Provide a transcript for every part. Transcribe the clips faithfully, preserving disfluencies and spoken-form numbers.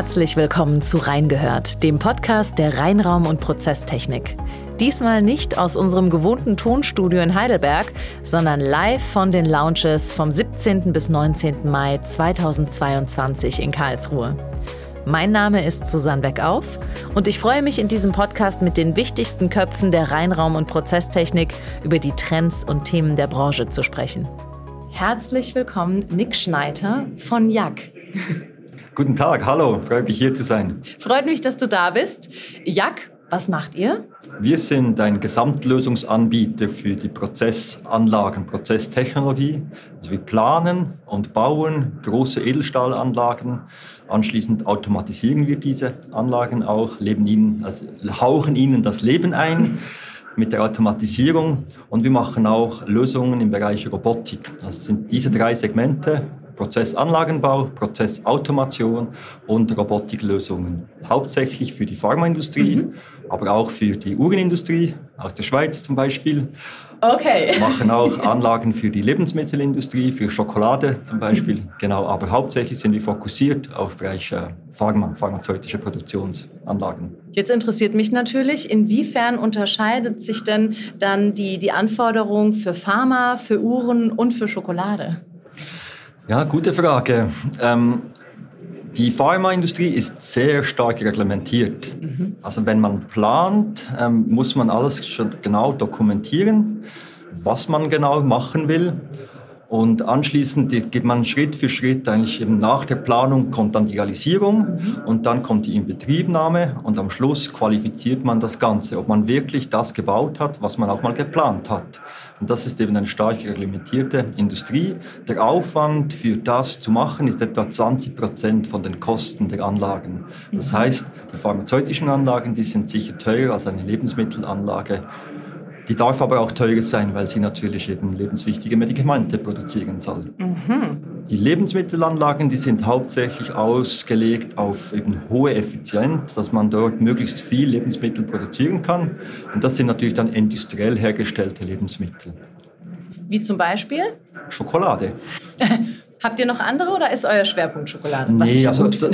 Herzlich willkommen zu Reingehört, dem Podcast der Reinraum- und Prozesstechnik. Diesmal nicht aus unserem gewohnten Tonstudio in Heidelberg, sondern live von den Lounges vom siebzehnten bis neunzehnten Mai zweitausendzweiundzwanzig in Karlsruhe. Mein Name ist Susanne Beckauf und ich freue mich, in diesem Podcast mit den wichtigsten Köpfen der Reinraum- und Prozesstechnik über die Trends und Themen der Branche zu sprechen. Herzlich willkommen, Nick Schneider von Jack. Guten Tag, hallo, freut mich hier zu sein. Freut mich, dass du da bist. Jack, was macht ihr? Wir sind ein Gesamtlösungsanbieter für die Prozessanlagen, Prozesstechnologie. Also wir planen und bauen große Edelstahlanlagen. Anschließend automatisieren wir diese Anlagen auch, leben ihnen, also hauchen ihnen das Leben ein mit der Automatisierung. Und wir machen auch Lösungen im Bereich Robotik. Das sind diese drei Segmente: Prozessanlagenbau, Prozessautomation und Robotiklösungen. Hauptsächlich für die Pharmaindustrie, mhm. aber auch für die Uhrenindustrie, aus der Schweiz zum Beispiel. Okay. Wir machen auch Anlagen für die Lebensmittelindustrie, für Schokolade zum Beispiel. Genau, aber hauptsächlich sind wir fokussiert auf Bereich äh, Pharma, pharmazeutische Produktionsanlagen. Jetzt interessiert mich natürlich, inwiefern unterscheidet sich denn dann die, die Anforderung für Pharma, für Uhren und für Schokolade? Ja, gute Frage. Ähm, die Pharmaindustrie ist sehr stark reglementiert. Mhm. Also wenn man plant, ähm, muss man alles schon genau dokumentieren, was man genau machen will. Und anschließend geht man Schritt für Schritt, eigentlich eben nach der Planung kommt dann die Realisierung mhm. und dann kommt die Inbetriebnahme und am Schluss qualifiziert man das Ganze, ob man wirklich das gebaut hat, was man auch mal geplant hat. Und das ist eben eine stark reglementierte Industrie. Der Aufwand für das zu machen ist etwa zwanzig Prozent von den Kosten der Anlagen. Das heißt, die pharmazeutischen Anlagen, die sind sicher teurer als eine Lebensmittelanlage. Die darf aber auch teurer sein, weil sie natürlich eben lebenswichtige Medikamente produzieren soll. Mhm. Die Lebensmittelanlagen, die sind hauptsächlich ausgelegt auf eben hohe Effizienz, dass man dort möglichst viel Lebensmittel produzieren kann. Und das sind natürlich dann industriell hergestellte Lebensmittel. Wie zum Beispiel? Schokolade. Habt ihr noch andere oder ist euer Schwerpunkt Schokolade? Was nee, also das,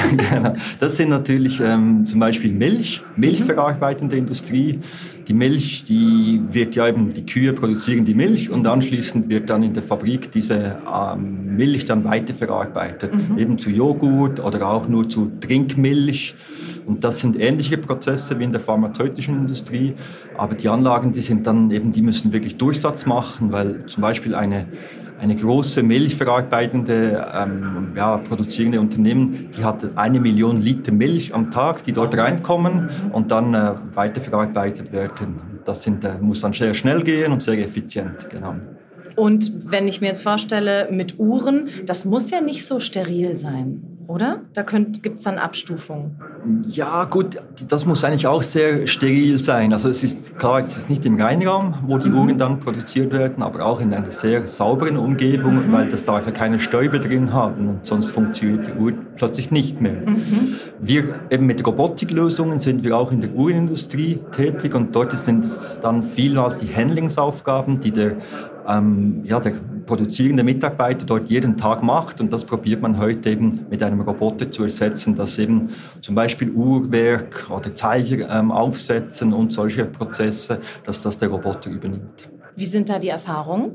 das sind natürlich ähm, zum Beispiel Milch, milchverarbeitende mhm. Industrie. Die Milch, die wird ja eben, die Kühe produzieren die Milch und anschließend wird dann in der Fabrik diese ähm, Milch dann weiterverarbeitet, mhm. eben zu Joghurt oder auch nur zu Trinkmilch. Und das sind ähnliche Prozesse wie in der pharmazeutischen Industrie, aber die Anlagen, die sind dann eben, die müssen wirklich Durchsatz machen, weil zum Beispiel eine Eine große milchverarbeitende, ähm, ja, produzierende Unternehmen, die hat eine Million Liter Milch am Tag, die dort reinkommen und dann äh, weiterverarbeitet werden. Das sind, äh, muss dann sehr schnell gehen und sehr effizient. Genau. Und wenn ich mir jetzt vorstelle, mit Uhren, das muss ja nicht so steril sein, oder? Da gibt es dann Abstufungen. Ja gut, das muss eigentlich auch sehr steril sein. Also es ist klar, es ist nicht im Reinraum, wo die mhm. Uhren dann produziert werden, aber auch in einer sehr sauberen Umgebung, mhm. weil das darf ja keine Stäube drin haben und sonst funktioniert die Uhr plötzlich nicht mehr. Mhm. Wir eben mit Robotiklösungen sind wir auch in der Uhrenindustrie tätig und dort sind es dann vielmals die Handlingsaufgaben, die der Ähm, ja, der produzierende Mitarbeiter dort jeden Tag macht und das probiert man heute eben mit einem Roboter zu ersetzen, dass eben zum Beispiel Uhrwerk oder Zeiger ähm, aufsetzen und solche Prozesse, dass das der Roboter übernimmt. Wie sind da die Erfahrungen?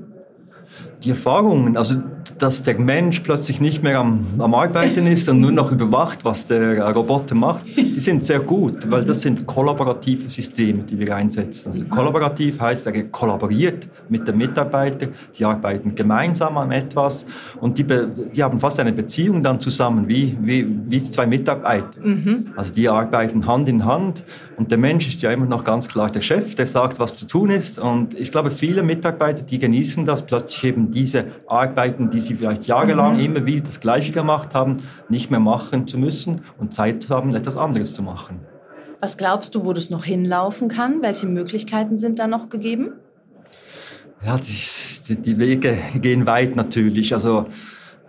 Die Erfahrungen, also dass der Mensch plötzlich nicht mehr am, am Arbeiten ist und nur noch überwacht, was der Roboter macht, die sind sehr gut, weil das sind kollaborative Systeme, die wir einsetzen. Also kollaborativ heißt, er kollaboriert mit dem Mitarbeiter, die arbeiten gemeinsam an etwas und die, die haben fast eine Beziehung dann zusammen, wie, wie, wie zwei Mitarbeiter. Mhm. Also die arbeiten Hand in Hand und der Mensch ist ja immer noch ganz klar der Chef, der sagt, was zu tun ist und ich glaube, viele Mitarbeiter, die genießen das, plötzlich eben diese Arbeiten, die sie vielleicht jahrelang mhm. immer wieder das Gleiche gemacht haben, nicht mehr machen zu müssen und Zeit haben, etwas anderes zu machen. Was glaubst du, wo das noch hinlaufen kann? Welche Möglichkeiten sind da noch gegeben? Ja, die, die Wege gehen weit natürlich. Also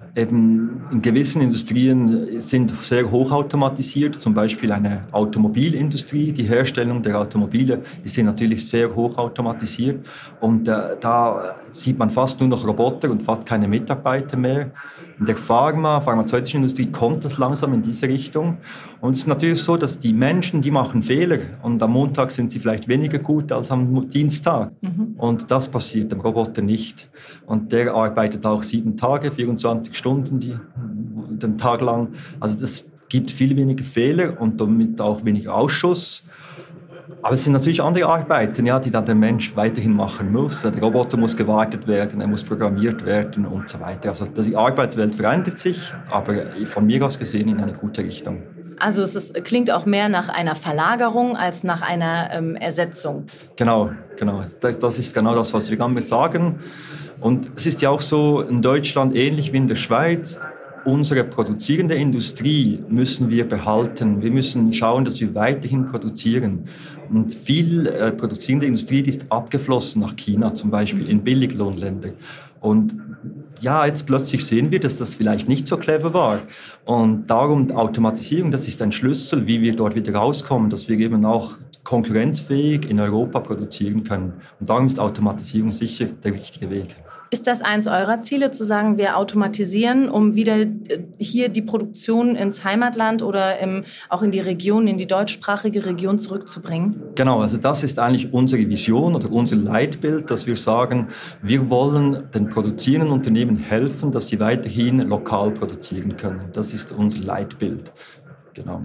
eben in gewissen Industrien sind sehr hochautomatisiert, zum Beispiel eine Automobilindustrie, die Herstellung der Automobile ist hier natürlich sehr hochautomatisiert und äh, da sieht man fast nur noch Roboter und fast keine Mitarbeiter mehr. In der Pharma, pharmazeutischen Industrie kommt das langsam in diese Richtung. Und es ist natürlich so, dass die Menschen, die machen Fehler und am Montag sind sie vielleicht weniger gut als am Dienstag. Mhm. Und das passiert dem Roboter nicht. Und der arbeitet auch sieben Tage, vierundzwanzig Stunden die, den Tag lang. Also das gibt viel weniger Fehler und damit auch weniger Ausschuss. Aber es sind natürlich andere Arbeiten, ja, die dann der Mensch weiterhin machen muss. Der Roboter muss gewartet werden, er muss programmiert werden und so weiter. Also die Arbeitswelt verändert sich, aber von mir aus gesehen in eine gute Richtung. Also es ist, klingt auch mehr nach einer Verlagerung als nach einer ähm, Ersetzung. Genau, genau. Das, das ist genau das, was wir gerne sagen. Und es ist ja auch so in Deutschland ähnlich wie in der Schweiz. Unsere produzierende Industrie müssen wir behalten. Wir müssen schauen, dass wir weiterhin produzieren. Und viel äh, produzierende Industrie, die ist abgeflossen nach China zum Beispiel, in Billiglohnländer. Und ja, jetzt plötzlich sehen wir, dass das vielleicht nicht so clever war. Und darum Automatisierung, das ist ein Schlüssel, wie wir dort wieder rauskommen, dass wir eben auch konkurrenzfähig in Europa produzieren können. Und darum ist Automatisierung sicher der richtige Weg. Ist das eins eurer Ziele, zu sagen, wir automatisieren, um wieder hier die Produktion ins Heimatland oder im, auch in die Region, in die deutschsprachige Region zurückzubringen? Genau, also das ist eigentlich unsere Vision oder unser Leitbild, dass wir sagen, wir wollen den produzierenden Unternehmen helfen, dass sie weiterhin lokal produzieren können. Das ist unser Leitbild. Genau.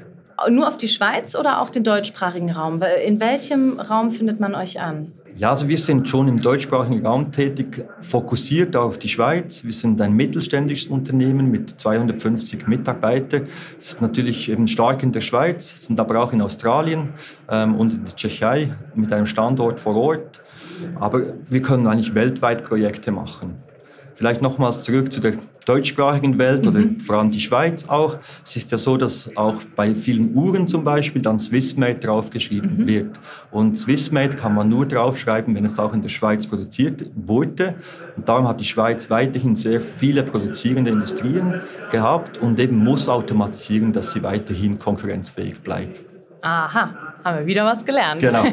Nur auf die Schweiz oder auch den deutschsprachigen Raum? In welchem Raum findet man euch an? Ja, also wir sind schon im deutschsprachigen Raum tätig, fokussiert auf die Schweiz. Wir sind ein mittelständisches Unternehmen mit zweihundertfünfzig Mitarbeitern. Das ist natürlich eben stark in der Schweiz, sind aber auch in Australien ähm, und in der Tschechei mit einem Standort vor Ort. Aber wir können eigentlich weltweit Projekte machen. Vielleicht nochmals zurück zu der deutschsprachigen Welt oder mhm. vor allem die Schweiz auch. Es ist ja so, dass auch bei vielen Uhren zum Beispiel dann Swissmade draufgeschrieben mhm. wird. Und Swissmade kann man nur draufschreiben, wenn es auch in der Schweiz produziert wurde. Und darum hat die Schweiz weiterhin sehr viele produzierende Industrien gehabt und eben muss automatisieren, dass sie weiterhin konkurrenzfähig bleibt. Aha, haben wir wieder was gelernt. Genau.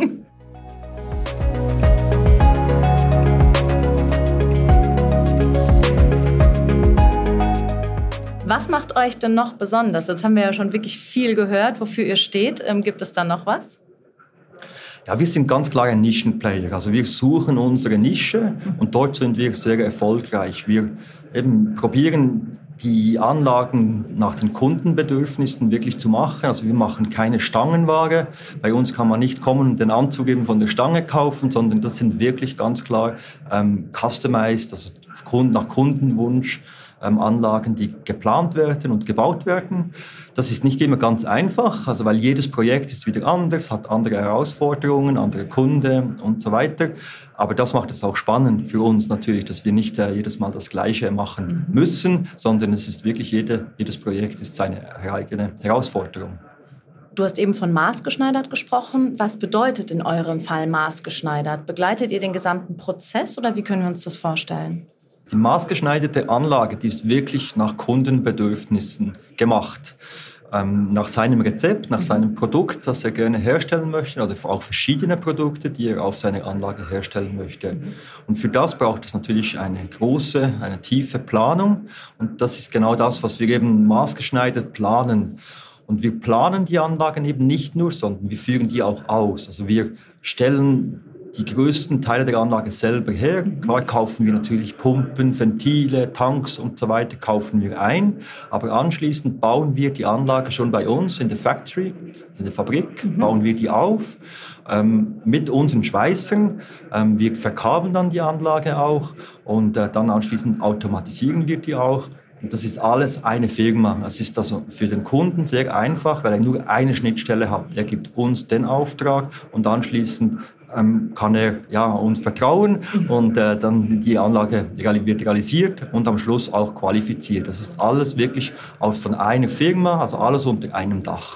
Was macht euch denn noch besonders? Jetzt haben wir ja schon wirklich viel gehört, wofür ihr steht. Ähm, gibt es da noch was? Ja, wir sind ganz klar ein Nischenplayer. Also wir suchen unsere Nische und dort sind wir sehr erfolgreich. Wir eben probieren, die Anlagen nach den Kundenbedürfnissen wirklich zu machen. Also wir machen keine Stangenware. Bei uns kann man nicht kommen und den Anzug eben von der Stange kaufen, sondern das sind wirklich ganz klar ähm, customized, also nach Kundenwunsch. Anlagen, die geplant werden und gebaut werden. Das ist nicht immer ganz einfach, also weil jedes Projekt ist wieder anders, hat andere Herausforderungen, andere Kunden und so weiter. Aber das macht es auch spannend für uns natürlich, dass wir nicht äh, jedes Mal das Gleiche machen mhm. müssen, sondern es ist wirklich jede, jedes Projekt ist seine eigene Herausforderung. Du hast eben von maßgeschneidert gesprochen. Was bedeutet in eurem Fall maßgeschneidert? Begleitet ihr den gesamten Prozess oder wie können wir uns das vorstellen? Die maßgeschneiderte Anlage, die ist wirklich nach Kundenbedürfnissen gemacht. Ähm, nach seinem Rezept, nach seinem Produkt, das er gerne herstellen möchte, oder auch verschiedene Produkte, die er auf seiner Anlage herstellen möchte. Und für das braucht es natürlich eine große, eine tiefe Planung. Und das ist genau das, was wir eben maßgeschneidert planen. Und wir planen die Anlagen eben nicht nur, sondern wir führen die auch aus. Also wir stellen die größten Teile der Anlage selber her. Klar kaufen wir natürlich Pumpen, Ventile, Tanks und so weiter kaufen wir ein. Aber anschließend bauen wir die Anlage schon bei uns in der Factory, in der Fabrik, mhm. bauen wir die auf ähm, mit unseren Schweißern. Ähm, wir verkabeln dann die Anlage auch und äh, dann anschließend automatisieren wir die auch. Und das ist alles eine Firma. Es ist also für den Kunden sehr einfach, weil er nur eine Schnittstelle hat. Er gibt uns den Auftrag und anschließend ähm, kann er ja, uns vertrauen und äh, dann die Anlage wird realisiert und am Schluss auch qualifiziert. Das ist alles wirklich aus von einer Firma, also alles unter einem Dach.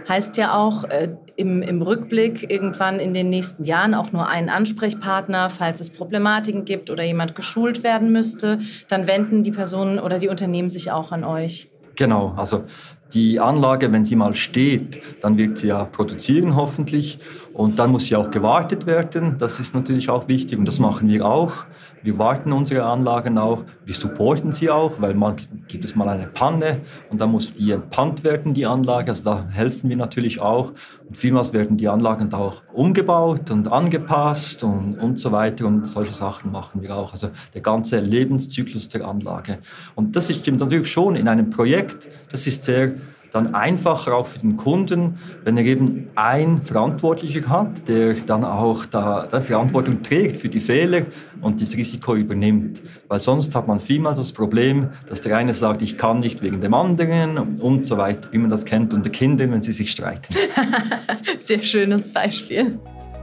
Heißt ja auch äh, im, im Rückblick irgendwann in den nächsten Jahren auch nur einen Ansprechpartner, falls es Problematiken gibt oder jemand geschult werden müsste, dann wenden die Personen oder die Unternehmen sich auch an euch. Genau, also die Anlage, wenn sie mal steht, dann wird sie ja produzieren hoffentlich und dann muss sie auch gewartet werden. Das ist natürlich auch wichtig und das machen wir auch. Wir warten unsere Anlagen auch, wir supporten sie auch, weil mal gibt es mal eine Panne und dann muss die entpannt werden, die Anlage. Also da helfen wir natürlich auch. Und vielmals werden die Anlagen da auch umgebaut und angepasst und, und so weiter und solche Sachen machen wir auch. Also der ganze Lebenszyklus der Anlage. Und das stimmt natürlich schon in einem Projekt, das ist sehr dann einfacher auch für den Kunden, wenn er eben einen Verantwortlicher hat, der dann auch da, da Verantwortung trägt für die Fehler und das Risiko übernimmt. Weil sonst hat man vielmals das Problem, dass der eine sagt, ich kann nicht wegen dem anderen und, und so weiter, wie man das kennt unter Kindern, wenn sie sich streiten. Sehr schönes Beispiel.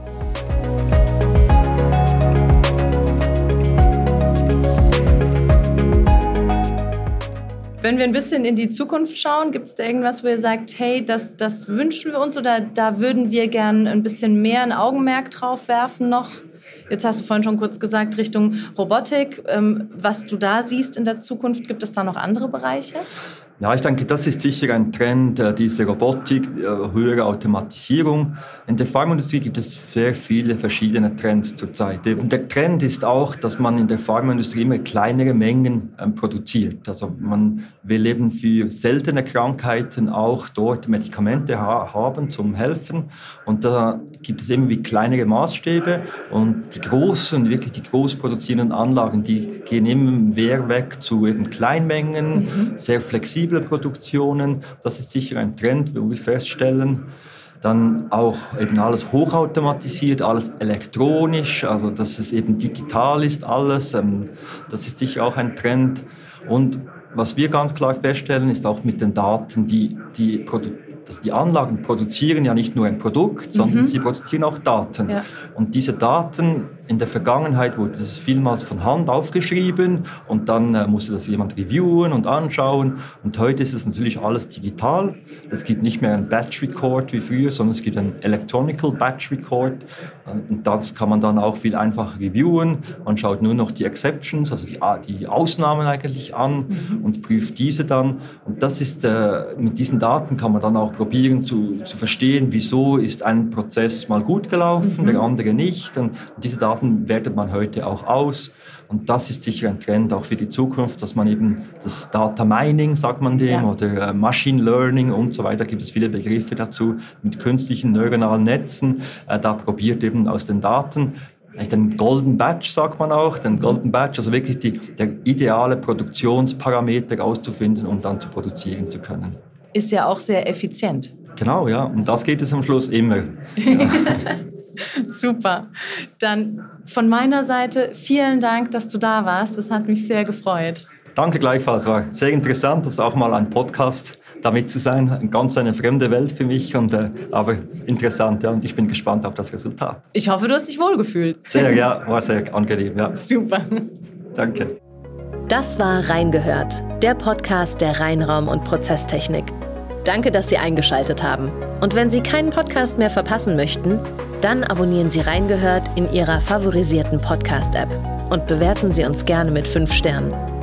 Wenn wir ein bisschen in die Zukunft schauen, gibt es da irgendwas, wo ihr sagt, hey, das, das wünschen wir uns oder da würden wir gern ein bisschen mehr ein Augenmerk drauf werfen noch? Jetzt hast du vorhin schon kurz gesagt, Richtung Robotik. Ähm, was du da siehst in der Zukunft, gibt es da noch andere Bereiche? Ja, ich denke, das ist sicher ein Trend, diese Robotik, höhere Automatisierung. In der Pharmaindustrie gibt es sehr viele verschiedene Trends zurzeit. Der Trend ist auch, dass man in der Pharmaindustrie immer kleinere Mengen produziert. Also man will eben für seltene Krankheiten auch dort Medikamente ha- haben zum Helfen. Und da gibt es eben wie kleinere Maßstäbe. Und die großen, wirklich die groß produzierenden Anlagen, die gehen immer mehr weg zu eben Kleinmengen, mhm. sehr flexibel. Produktionen, das ist sicher ein Trend, wo wir feststellen. Dann auch eben alles hochautomatisiert, alles elektronisch, also dass es eben digital ist alles, das ist sicher auch ein Trend. Und was wir ganz klar feststellen, ist auch mit den Daten, die, die, Produ- also die Anlagen produzieren ja nicht nur ein Produkt, sondern mhm. sie produzieren auch Daten. Ja. Und diese Daten, in der Vergangenheit wurde das vielmals von Hand aufgeschrieben und dann äh, musste das jemand reviewen und anschauen. Und heute ist es natürlich alles digital. Es gibt nicht mehr ein Batch Record wie früher, sondern es gibt ein Electronical Batch Record. Und das kann man dann auch viel einfacher reviewen. Man schaut nur noch die Exceptions, also die, die Ausnahmen eigentlich an mhm. und prüft diese dann. Und das ist, äh, mit diesen Daten kann man dann auch probieren zu, zu verstehen, wieso ist ein Prozess mal gut gelaufen, mhm. der andere nicht. Und diese Daten wertet man heute auch aus. Und das ist sicher ein Trend auch für die Zukunft, dass man eben das Data Mining, sagt man dem, ja. oder Machine Learning und so weiter, gibt es viele Begriffe dazu, mit künstlichen neuronalen Netzen, äh, da probiert eben aus den Daten, den Golden Batch sagt man auch, den Golden Batch, also wirklich die, der ideale Produktionsparameter auszufinden, um dann zu produzieren zu können. Ist ja auch sehr effizient. Genau, ja, und das geht es am Schluss immer. Ja. Super. Dann von meiner Seite vielen Dank, dass du da warst. Das hat mich sehr gefreut. Danke gleichfalls. Es war sehr interessant, das auch mal ein Podcast damit zu sein. Ganz eine fremde Welt für mich, und, äh, aber interessant. Ja, und ich bin gespannt auf das Resultat. Ich hoffe, du hast dich wohlgefühlt. Sehr, ja, war sehr angenehm. Ja. Super. Danke. Das war Reingehört, der Podcast der Reinraum- und Prozesstechnik. Danke, dass Sie eingeschaltet haben. Und wenn Sie keinen Podcast mehr verpassen möchten, dann abonnieren Sie Reingehört in Ihrer favorisierten Podcast-App und bewerten Sie uns gerne mit fünf Sternen.